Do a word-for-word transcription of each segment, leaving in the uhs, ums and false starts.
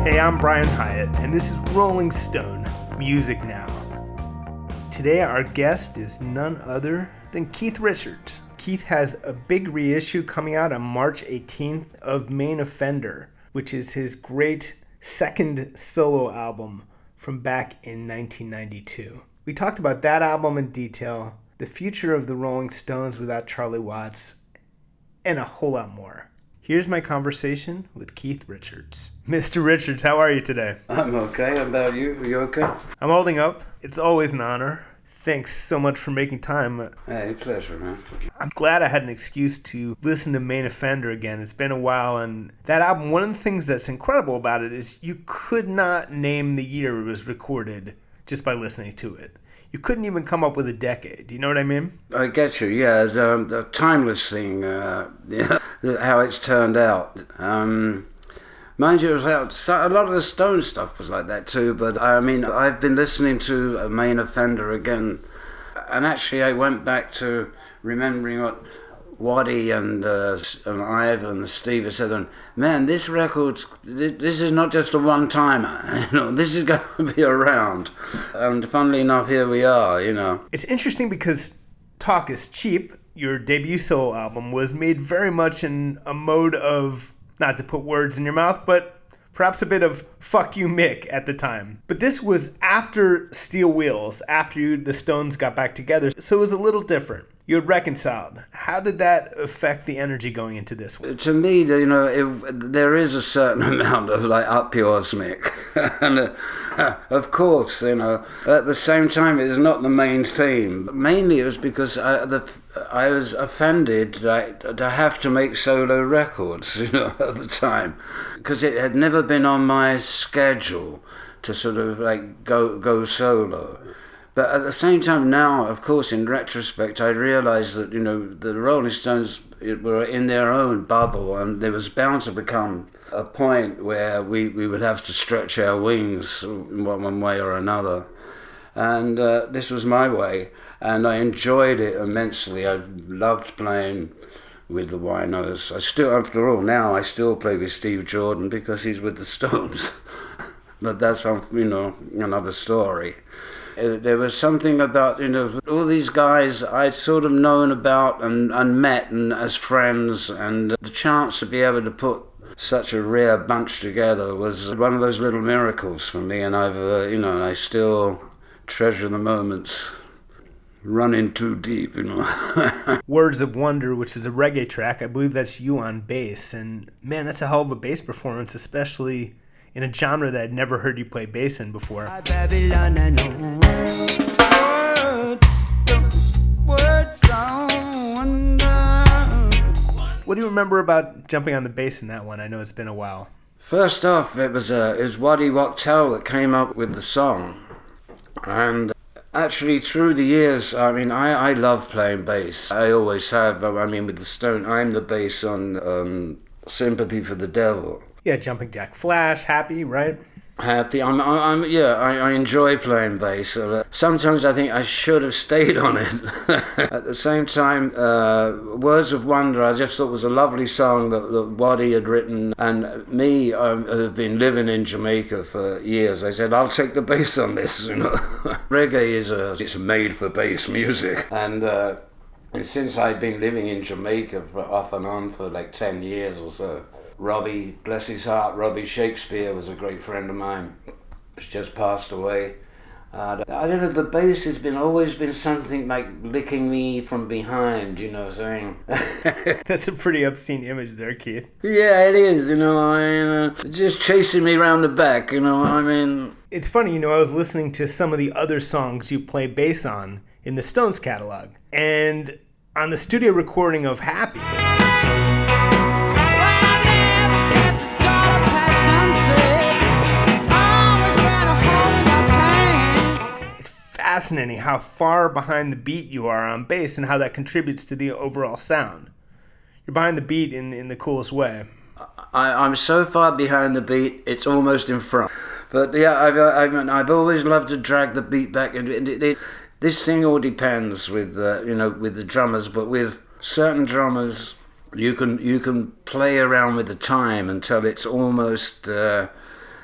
Hey, I'm Brian Hyatt, and this is Rolling Stone Music Now. Today, our guest is none other than Keith Richards. Keith has a big reissue coming out on March eighteenth of Main Offender, which is his great second solo album from back in nineteen ninety-two. We talked about that album in detail, the future of the Rolling Stones without Charlie Watts, and a whole lot more. Here's my conversation with Keith Richards. Mister Richards, how are you today? I'm okay. How about you? Are you okay? I'm holding up. It's always an honor. Thanks so much for making time. Hey, pleasure, man. I'm glad I had an excuse to listen to Main Offender again. It's been a while, and that album, one of the things that's incredible about it is you could not name the year it was recorded just by listening to it. You couldn't even come up with a decade. You know what I mean? I get you, yeah. It's um, the timeless thing, uh, yeah, how it's turned out. Um, mind you, it was how, a lot of the Stone stuff was like that too, but I mean, I've been listening to a Main Offender again, and actually I went back to remembering what Waddy and uh, and Ivan and Steve have said, and man, this record, this is not just a one-timer, you know, this is going to be around. And funnily enough, here we are, you know. It's interesting because Talk is Cheap, your debut solo album, was made very much in a mode of, not to put words in your mouth, but perhaps a bit of fuck you Mick at the time. But this was after Steel Wheels, after you, the Stones got back together, so it was a little different. You had reconciled. How did that affect the energy going into this one? To me, you know, it, there is a certain amount of like up yours, Mick. and uh, of course, you know, at the same time, it is not the main theme. Mainly it was because I, the, I was offended like, to have to make solo records, you know, at the time. Because it had never been on my schedule to sort of like go go solo. But at the same time now, of course, in retrospect, I realised that, you know, the Rolling Stones were in their own bubble, and there was bound to become a point where we, we would have to stretch our wings in one way or another. And uh, this was my way, and I enjoyed it immensely. I loved playing with the Winos. I still, after all, now I still play with Steve Jordan because he's with the Stones. But that's, you know, another story. There was something about, you know, all these guys I'd sort of known about and, and met and as friends, and the chance to be able to put such a rare bunch together was one of those little miracles for me, and I've, uh, you know, I still treasure the moments. Running too deep, you know. Words of Wonder, which is a reggae track, I believe that's you on bass, and man, that's a hell of a bass performance, especially in a genre that I'd never heard you play bass in before. Babylon, I know. Words, words don't wonder. What do you remember about jumping on the bass in that one? I know it's been a while. First off, it was uh, it was Waddy Wachtel that came up with the song. And actually, through the years, I mean, I, I love playing bass. I always have. I mean, with the Stone, I'm the bass on um, Sympathy for the Devil. Yeah, Jumping Jack Flash, Happy, right? Happy. I'm, I'm, yeah, I, I enjoy playing bass. Sometimes I think I should have stayed on it. At the same time, uh, Words of Wonder, I just thought was a lovely song that, that Waddy had written. And me, I um, have been living in Jamaica for years. I said, I'll take the bass on this. You know, reggae is a, it's made for bass music. And, uh, and since I'd been living in Jamaica for, off and on for like ten years or so, Robbie, bless his heart, Robbie Shakespeare was a great friend of mine. He's just passed away. Uh, I don't know, the bass has been always been something like licking me from behind, you know what I'm saying? That's a pretty obscene image there, Keith. Yeah, it is, you know, I mean, uh, just chasing me around the back, you know, I mean. It's funny, you know, I was listening to some of the other songs you play bass on in the Stones catalog, and on the studio recording of Happy, fascinating how far behind the beat you are on bass and how that contributes to the overall sound. You're behind the beat in, in the coolest way. I, I'm so far behind the beat, it's almost in front. But yeah, I've, I've, I've always loved to drag the beat back. And it, it, it, this thing all depends with, uh, you know, with the drummers, but with certain drummers, you can you can play around with the time until it's almost... Uh,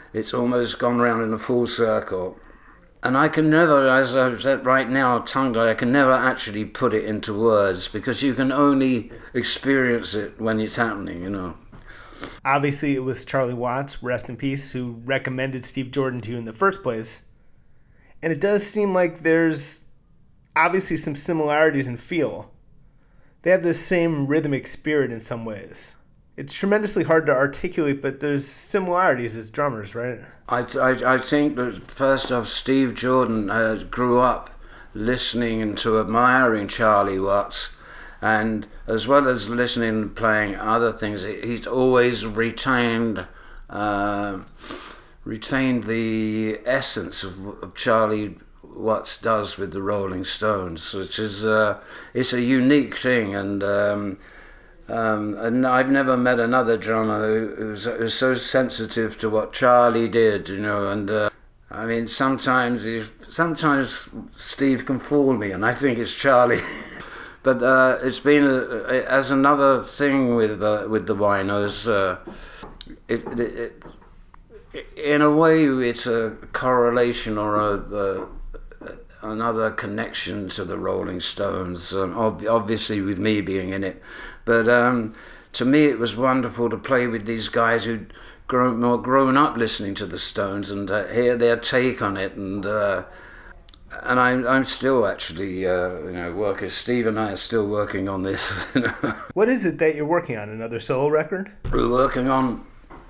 it's almost gone round in a full circle. And I can never, as I've said right now, tongue-tied, I can never actually put it into words because you can only experience it when it's happening, you know. Obviously, it was Charlie Watts, rest in peace, who recommended Steve Jordan to you in the first place. And it does seem like there's obviously some similarities in feel. They have the same rhythmic spirit in some ways. It's tremendously hard to articulate, but there's similarities as drummers, right? I, I, I think that first off, Steve Jordan uh, grew up listening and to admiring Charlie Watts, and as well as listening and playing other things, he's always retained uh, retained the essence of, of Charlie Watts does with the Rolling Stones, which is uh, it's a unique thing, and. Um, Um, and I've never met another drummer who, who's, who's so sensitive to what Charlie did, you know. And uh, I mean, sometimes if, sometimes Steve can fool me, and I think it's Charlie. But uh, it's been a, a, as another thing with uh, with the Winos. Uh, it, it, it in a way, it's a correlation or a, a another connection to the Rolling Stones. Um, ob- obviously, with me being in it. But um, to me, it was wonderful to play with these guys who'd grown more grown up listening to the Stones and uh, hear their take on it. And uh, and I'm I'm still actually uh, you know working. Steve and I are still working on this. You know? What is it that you're working on? Another solo record? We're working on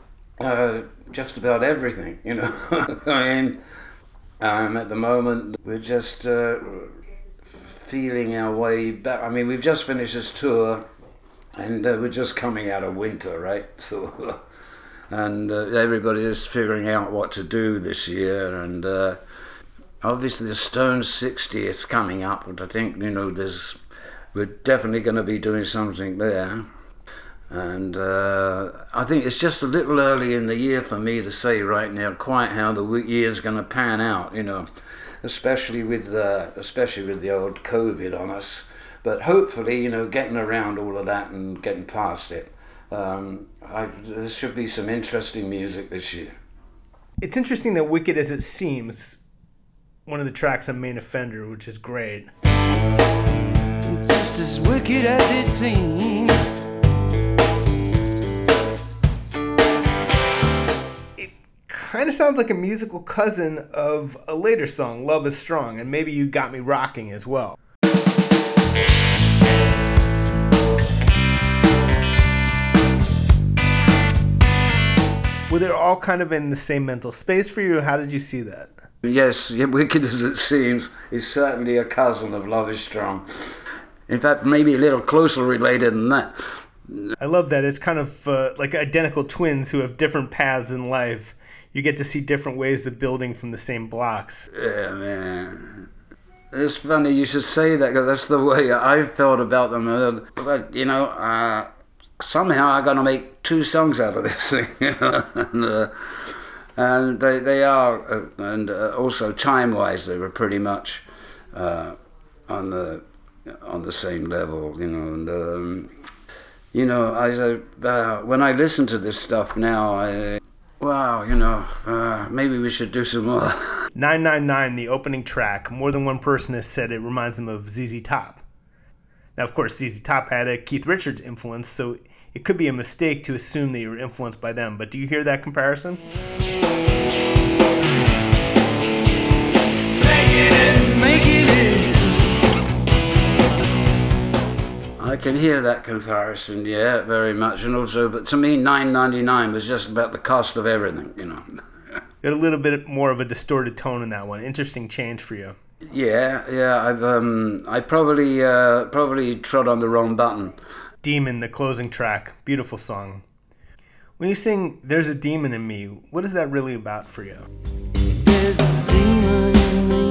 uh, just about everything. You know, I mean, um, at the moment we're just uh, feeling our way back. I mean, we've just finished this tour. And uh, we're just coming out of winter, right? So, and uh, everybody is figuring out what to do this year. And uh, obviously, the Stones' sixtieth coming up, and I think you know, there's we're definitely going to be doing something there. And uh, I think it's just a little early in the year for me to say right now quite how the year's going to pan out. You know, especially with uh, especially with the old COVID on us. But hopefully, you know, getting around all of that and getting past it, um, I, there should be some interesting music this year. It's interesting that Wicked As It Seems, one of the tracks on Main Offender, which is great. Just as wicked as it seems. It kind of sounds like a musical cousin of a later song, Love Is Strong, and maybe You Got Me Rocking as well. Were they all kind of in the same mental space for you? How did you see that? Yes, Wicked As It Seems is certainly a cousin of Love Is Strong. In fact, maybe a little closer related than that. I love that. It's kind of uh, like identical twins who have different paths in life. You get to see different ways of building from the same blocks. Yeah, man. It's funny you should say that, because that's the way I felt about them. But, you know, uh, somehow I got to make two songs out of this thing, you know. and, uh, and they they are, uh, and uh, also time-wise, they were pretty much uh, on the on the same level, you know. And um, you know, I uh, when I listen to this stuff now, I wow, you know, uh, maybe we should do some more. nine nine nine, the opening track. More than one person has said it reminds them of Z Z Top. Now, of course, Z Z Top had a Keith Richards influence, so it could be a mistake to assume that you were influenced by them. But do you hear that comparison? Making it, making it. I can hear that comparison, yeah, very much. And also, but to me, nine ninety-nine was just about the cost of everything, you know. You had a little bit more of a distorted tone in that one. Interesting change for you. Yeah, yeah, I've um, I probably uh, probably trod on the wrong button. Demon, the closing track. Beautiful song. When you sing There's a Demon in Me, what is that really about for you? There's a demon in me.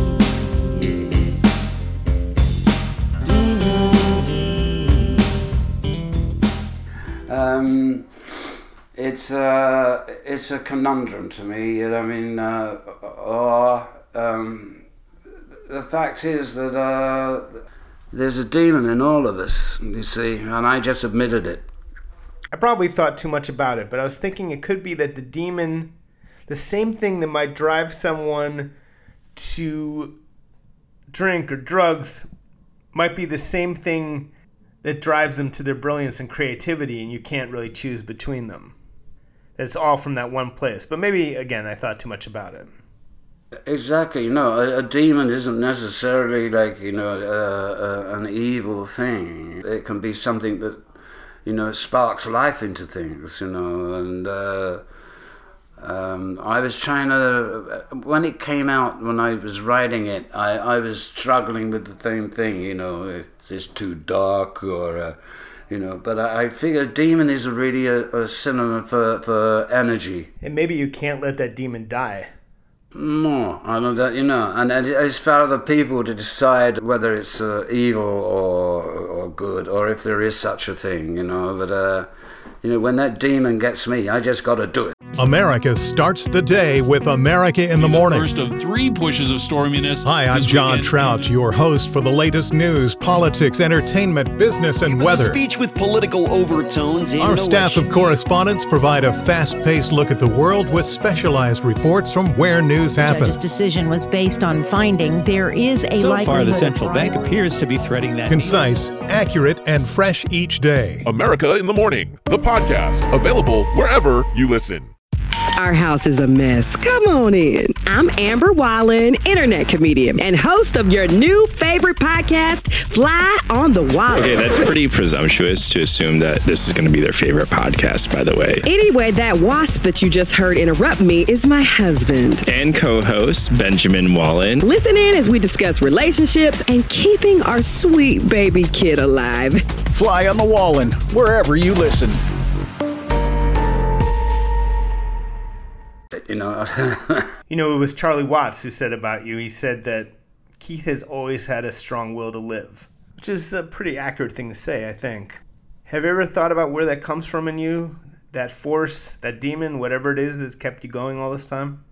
Um, it's uh, it's a conundrum to me. I mean, uh, or um, the fact is that uh, there's a demon in all of us, you see, and I just admitted it. I probably thought too much about it, but I was thinking it could be that the demon the same thing that might drive someone to drink or drugs might be the same thing that drives them to their brilliance and creativity, and you can't really choose between them. It's all from that one place. But maybe, again, I thought too much about it. Exactly. No, a, a demon isn't necessarily like, you know, uh, uh, an evil thing. It can be something that, you know, sparks life into things, you know. And uh, um, I was trying to, when it came out, when I was writing it, I, I was struggling with the same thing, you know, is this too dark or... Uh, You know, but I figure demon is really a, a synonym for, for energy. And maybe you can't let that demon die. No, I don't know, you know, and, and it's for other people to decide whether it's uh, evil or or good, or if there is such a thing, you know. But, uh, you know, when that demon gets me, I just got to do it. America starts the day with America in the Morning. First of three pushes of storminess. Hi, I'm John weekend. Trout, your host for the latest news, politics, entertainment, business, and It was weather. a speech with political overtones. And Our no staff of election. correspondents provide a fast-paced look at the world with specialized reports from where news The judge's happens. decision was based on finding there is a So likelihood far, the of central bank fraud. appears to be threading that. Concise, accurate, and fresh each day. America in the Morning, the podcast, available wherever you listen. Our house is a mess. Come on in. I'm Amber Wallen, internet comedian and host of your new favorite podcast, Fly on the Wall. Okay, that's pretty presumptuous to assume that this is going to be their favorite podcast, by the way. Anyway, that wasp that you just heard interrupt me is my husband. And co-host Benjamin Wallen. Listen in as we discuss relationships and keeping our sweet baby kid alive. Fly on the Wallin, wherever you listen. You know, You know, it was Charlie Watts who said about you, he said that Keith has always had a strong will to live, which is a pretty accurate thing to say, I think. Have you ever thought about where that comes from in you? That force, that demon, whatever it is that's kept you going all this time?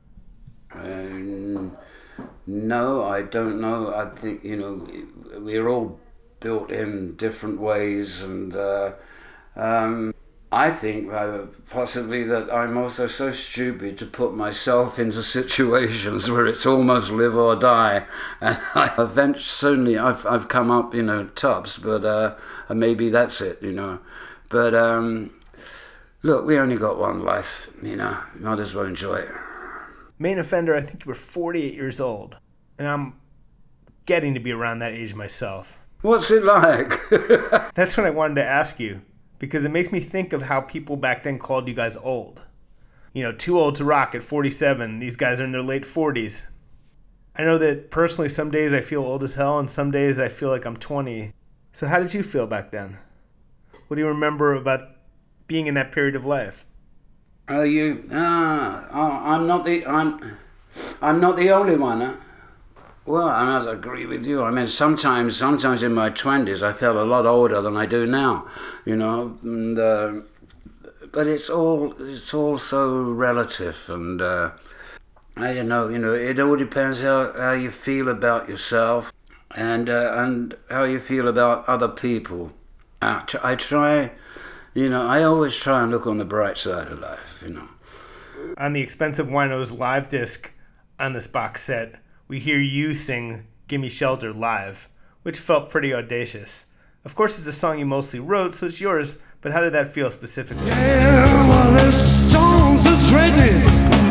um, no, I don't know. I think, you know, we're all built in different ways, and uh, um, I think uh, possibly that I'm also so stupid to put myself into situations where it's almost live or die, and I eventually I've I've come up, you know, tops, but uh, maybe that's it, you know. But um, look, we only got one life, you know. Might as well enjoy it. Main offender, I think you were forty-eight years old, and I'm getting to be around that age myself. What's it like? That's what I wanted to ask you, because it makes me think of how people back then called you guys old. You know, too old to rock at forty-seven. These guys are in their late forties. I know that personally some days I feel old as hell and some days I feel like I'm twenty. So how did you feel back then? What do you remember about being in that period of life? Are you? Ah, oh, I'm not the I'm, I'm not the only one. Huh? Well, I must agree with you. I mean, sometimes, sometimes in my twenties, I felt a lot older than I do now. You know, and, uh, but it's all it's all so relative, and uh, I don't know. You know, it all depends how, how you feel about yourself, and uh, and how you feel about other people. I, t- I try. You know, I always try and look on the bright side of life, you know. On the Expensive Winos live disc on this box set, we hear you sing Gimme Shelter live, which felt pretty audacious. Of course, it's a song you mostly wrote, so it's yours, but how did that feel specifically? Yeah, well, there's storms that threaten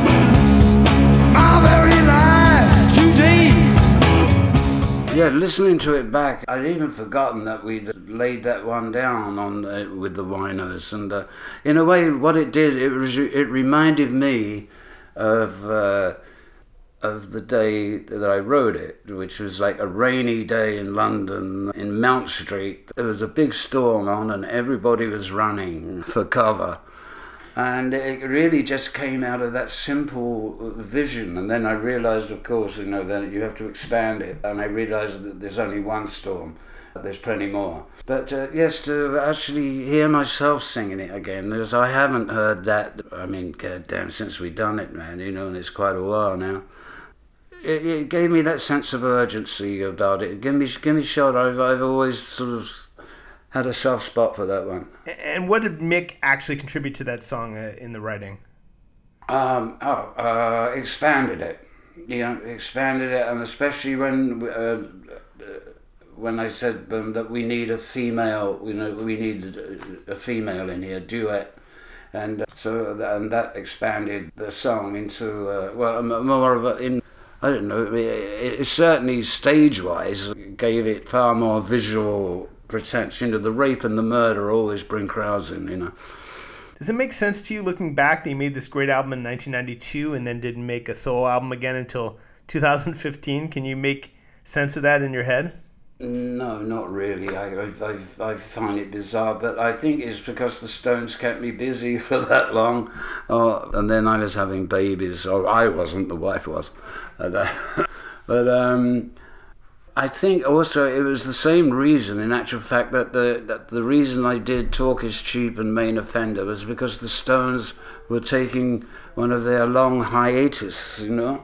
my very life today. Yeah, listening to it back, I'd even forgotten that we'd laid that one down on uh, with the Winos, and uh, in a way, what it did, it was it reminded me of uh, of the day that I wrote it, which was like a rainy day in London, in Mount Street. There was a big storm on, and everybody was running for cover. And it really just came out of that simple vision. And then I realized, of course, you know, that you have to expand it. And I realized that there's only one storm. There's plenty more. But uh, yes, to actually hear myself singing it again, because I haven't heard that, I mean, goddamn, since we done it, man, you know, and it's quite a while now. It, it gave me that sense of urgency about it. Give me, give me shelter. I've, I've always sort of had a soft spot for that one. And what did Mick actually contribute to that song uh, in the writing? Um, oh, uh, expanded it. You know, expanded it, and especially when uh, when I said um, that we need a female, you know, we need a, a female in here, duet, and uh, so and that expanded the song into uh, well, more of a in. I don't know. It, it certainly stage-wise gave it far more visual pretension. You know, the rape and the murder always bring crowds in. You know. Does it make sense to you, looking back, that you made this great album in nineteen ninety-two and then didn't make a solo album again until two thousand fifteen? Can you make sense of that in your head? No, not really. I, I, I, I find it bizarre, but I think it's because the Stones kept me busy for that long. Oh, and then I was having babies, or I wasn't, the wife was. And, uh, but um, I think also it was the same reason, in actual fact, that the, that the reason I did Talk Is Cheap and Main Offender was because the Stones were taking one of their long hiatus, you know.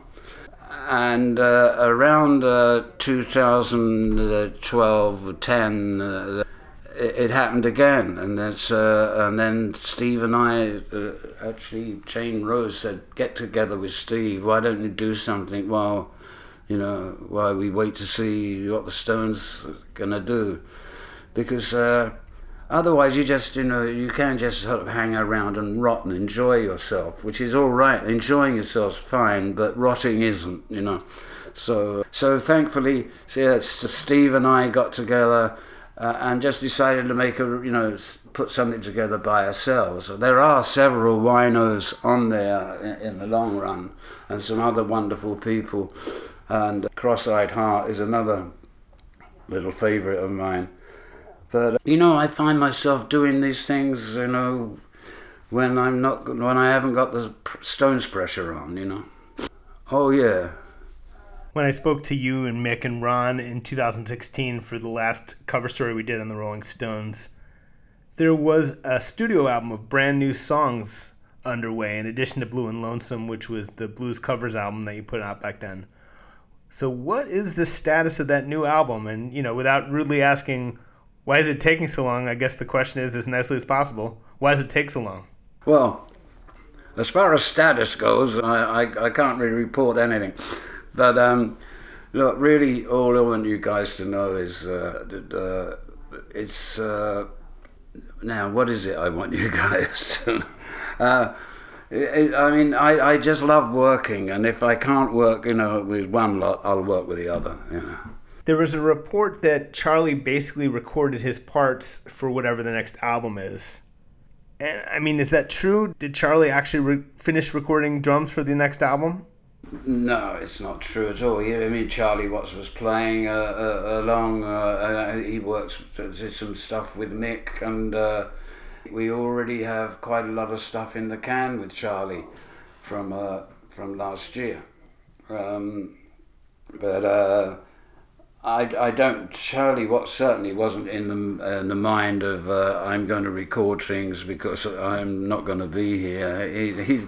And uh, around uh, two thousand twelve, ten, uh, it, it happened again, and that's uh, and then Steve and I uh, actually, Jane Rose said, "Get together with Steve. Why don't you do something while, you know, while we wait to see what the Stones are gonna do?" Because uh, otherwise, you just, you know, you can't just sort of hang around and rot and enjoy yourself, which is all right. Enjoying yourself's fine, but rotting isn't, you know. So, so thankfully, so yeah, so Steve and I got together uh, and just decided to make a, you know, put something together by ourselves. There are several winos on there in, in the long run, and some other wonderful people. And Cross-Eyed Heart is another little favourite of mine. But, you know, I find myself doing these things, you know, when I'm not, when I haven't got the Stones pressure on, you know. Oh, yeah. When I spoke to you and Mick and Ron in two thousand sixteen for the last cover story we did on the Rolling Stones, there was a studio album of brand new songs underway, in addition to Blue and Lonesome, which was the blues covers album that you put out back then. So what is the status of that new album? And, you know, without rudely asking, why is it taking so long? I guess the question is, as nicely as possible, why does it take so long? Well, as far as status goes, I, I, I can't really report anything. But, um, look, really, all I want you guys to know is uh, that uh, it's... Uh, now, what is it I want you guys to know? Uh, it, I mean, I, I just love working, and if I can't work, you know, with one lot, I'll work with the other, you know. There was a report that Charlie basically recorded his parts for whatever the next album is. And I mean, is that true? Did Charlie actually re- finish recording drums for the next album? No, it's not true at all. I mean, Charlie Watts was playing uh, uh, along. Uh, he works, did some stuff with Mick, and uh, we already have quite a lot of stuff in the can with Charlie from uh, from last year. Um, but. Uh, I, I don't. Charlie Watts certainly wasn't in the uh, in the mind of uh, I'm going to record things because I'm not going to be here. He he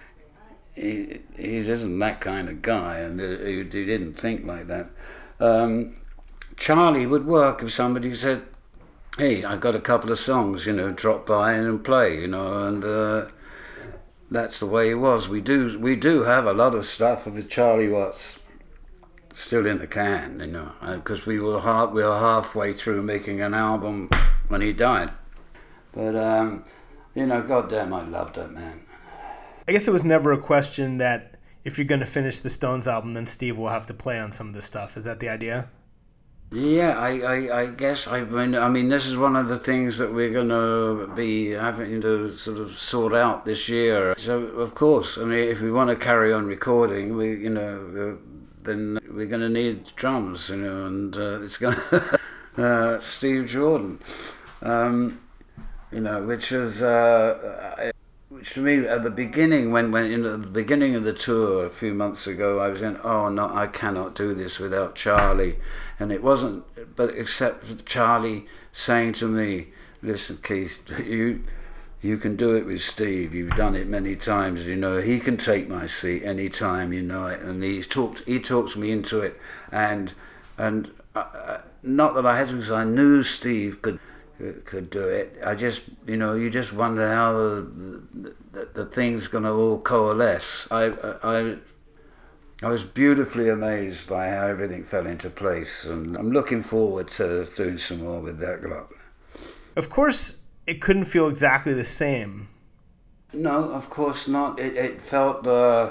he, he isn't that kind of guy, and he, he didn't think like that. Um, Charlie would work if somebody said, "Hey, I've got a couple of songs, you know, drop by and play," you know, and uh, that's the way it was. We do we do have a lot of stuff with Charlie Watts still in the can, you know, because we were half, we were halfway through making an album when he died. But um, you know, goddamn, I loved that man. I guess it was never a question that if you're going to finish the Stones album, then Steve will have to play on some of this stuff. Is that the idea? Yeah, I, I, I guess I mean, I mean, this is one of the things that we're going to be having to sort of sort out this year. So, of course, I mean, if we want to carry on recording, we, you know. Uh, then we're going to need drums, you know, and uh, it's going to uh, Steve Jordan, um, you know, which was, uh, which to me at the beginning, when when in the beginning of the tour a few months ago, I was going, oh no, I cannot do this without Charlie, and it wasn't, but except for Charlie saying to me, listen, Keith, you. You can do it with Steve. You've done it many times. You know, he can take my seat any time. You know it, and he talked. He talks me into it, and and uh, not that I had to, because I knew Steve could could do it. I just, you know, you just wonder how the the, the thing's going to all coalesce. I, I I was beautifully amazed by how everything fell into place, and I'm looking forward to doing some more with that lot. Of course, it couldn't feel exactly the same. No, of course not. It, it felt uh,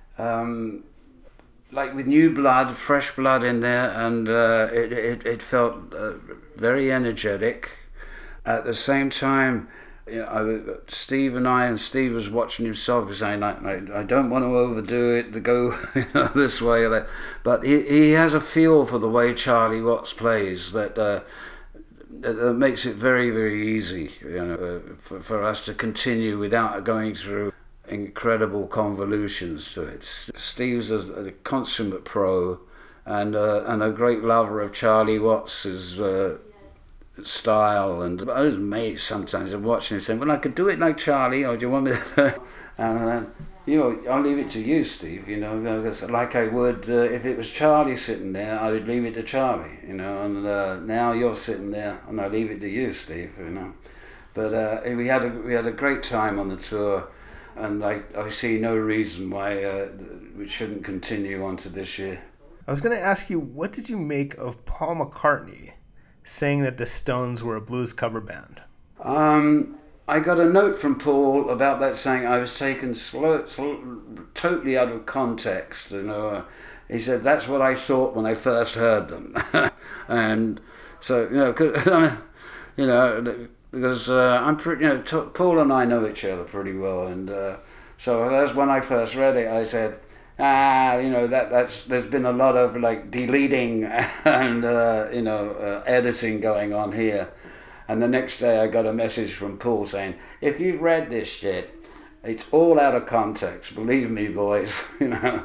um, like with new blood, fresh blood in there, and uh, it, it, it felt uh, very energetic. At the same time, you know, I, Steve and I, and Steve was watching himself saying, I, I, I don't want to overdo it, to go you know, this way or that. But he, he has a feel for the way Charlie Watts plays that, uh, that, that makes it very, very easy, you know, uh, for, for us to continue without going through incredible convolutions to it. Steve's a, a consummate pro and, uh, and a great lover of Charlie Watts's uh, style, and I was amazed sometimes of watching him saying, well, I could do it like Charlie, or do you want me to and then, you know, I'll leave it to you, Steve, you know, because like I would uh, if it was Charlie sitting there, I would leave it to Charlie, you know, and uh, now you're sitting there and I leave it to you, Steve, you know. But uh, we had a we had a great time on the tour, and I, I see no reason why uh, we shouldn't continue on to this year. I was going to ask you, what did you make of Paul McCartney saying that the Stones were a blues cover band? Um, I got a note from Paul about that, saying I was taken slow, slow, totally out of context. You know, uh, he said that's what I thought when I first heard them, and so you know, cause, you know, because uh, I'm pretty, you know, t- Paul and I know each other pretty well, and uh, so that's when I first read it. I said, ah, you know, that that's there's been a lot of like deleting and uh, you know uh, editing going on here. And the next day I got a message from Paul saying, if you've read this shit, it's all out of context, believe me, boys. you know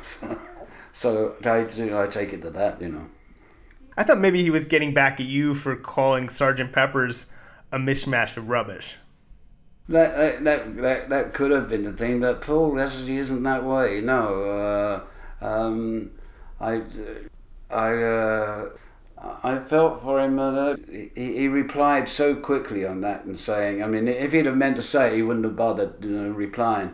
so, so I, you know, I take it to that, you know. I thought maybe he was getting back at you for calling Sergeant Pepper's a mishmash of rubbish. That that that that, that could have been the thing, but Paul actually isn't that way. No, uh, um, I, I, uh, I felt for him. Uh, he, he replied so quickly on that and saying, I mean, if he'd have meant to say it, he wouldn't have bothered, you know, replying.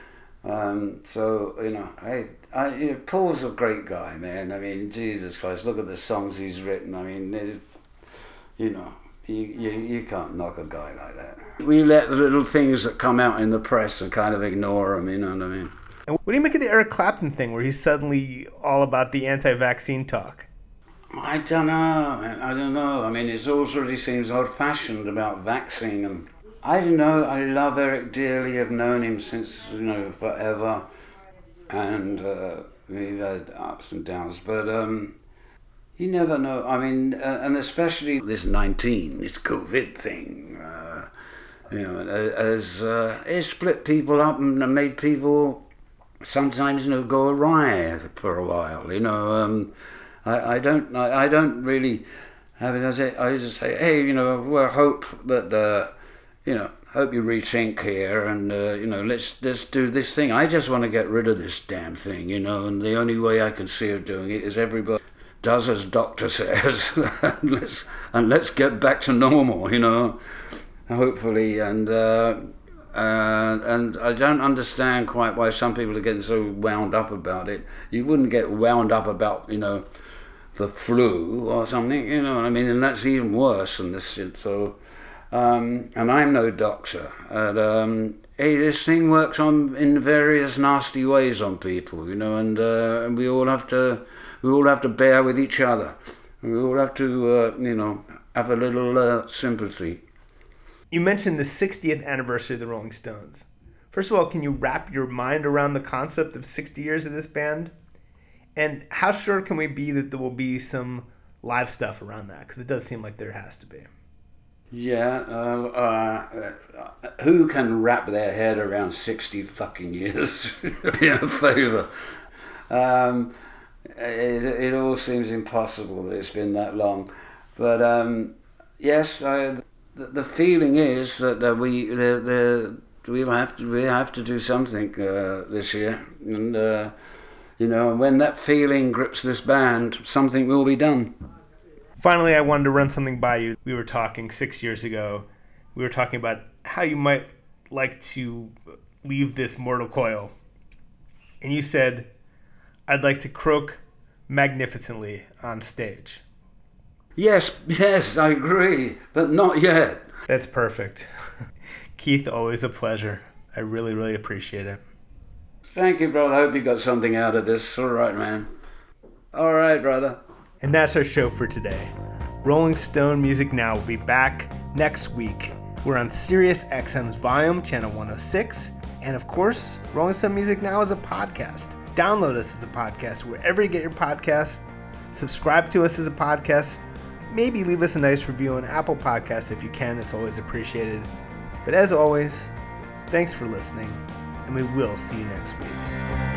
Um, so you know, I, I, you know, Paul's a great guy, man. I mean, Jesus Christ, look at the songs he's written. I mean, it's, you know. You, you you can't knock a guy like that. We let the little things that come out in the press and kind of ignore them, you know what I mean? And what do you make of the Eric Clapton thing where he's suddenly all about the anti-vaccine talk? I don't know. I don't know. I mean, it already seems old-fashioned about vaccine. And I don't know. I love Eric dearly. I've known him since, you know, forever. And uh, we've had ups and downs. But... um you never know. I mean, uh, and especially this nineteen, this COVID thing, uh, you know, as uh, it split people up and made people sometimes, you know, go awry for a while. You know, um, I, I don't, I, I don't really have it. I say, I just say, hey, you know, well, hope that, uh, you know, hope you rethink here, and uh, you know, let's let's do this thing. I just want to get rid of this damn thing, you know, and the only way I can see of doing it is everybody does as doctor says, and let's and let's get back to normal, you know, hopefully. And uh, uh, and I don't understand quite why some people are getting so wound up about it. You wouldn't get wound up about, you know, the flu or something, you know what I mean, and that's even worse than this shit. So, um, and I'm no doctor, and um, hey, this thing works on in various nasty ways on people, you know, and uh, and we all have to. We all have to bear with each other. We all have to, uh, you know, have a little uh, sympathy. You mentioned the sixtieth anniversary of the Rolling Stones. First of all, can you wrap your mind around the concept of sixty years of this band? And how sure can we be that there will be some live stuff around that? Because it does seem like there has to be. Yeah, uh, uh, who can wrap their head around sixty fucking years in a favour? Um... It, it all seems impossible that it's been that long, but um, yes, I, the, the feeling is that uh, we the, the we'll have to we have to do something uh, this year, and uh, you know, when that feeling grips this band, something will be done. Finally, I wanted to run something by you. We were talking six years ago. We were talking about how you might like to leave this mortal coil. And you said, I'd like to croak magnificently on stage. Yes, yes, I agree, but not yet. That's perfect. Keith, always a pleasure. I really, really appreciate it. Thank you, brother. I hope you got something out of this. All right, man. All right, brother. And that's our show for today. Rolling Stone Music Now will be back next week. We're on Sirius X M's Volume, Channel one oh six. And of course, Rolling Stone Music Now is a podcast. Download us as a podcast wherever you get your podcast. Subscribe to us as a podcast. Maybe leave us a nice review on Apple Podcasts if you can. It's always appreciated. But as always, thanks for listening, and we will see you next week.